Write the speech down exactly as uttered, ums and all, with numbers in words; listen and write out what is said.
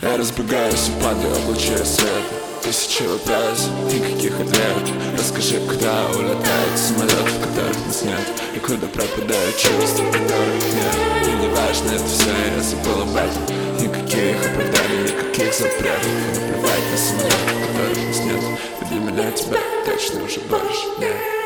Я разбегаюсь и падаю, облучая свет. Тысячи вопросов, никаких ответов. Расскажи, куда улетает самолет, в которых нас нет, и куда пропадают чувства, которых нет. И не важно, это все, я забыл об этом. Никаких оправданий, никаких запретов. И наплевать на самолет, в которых нас нет. И для меня тебя точно уже больше нет.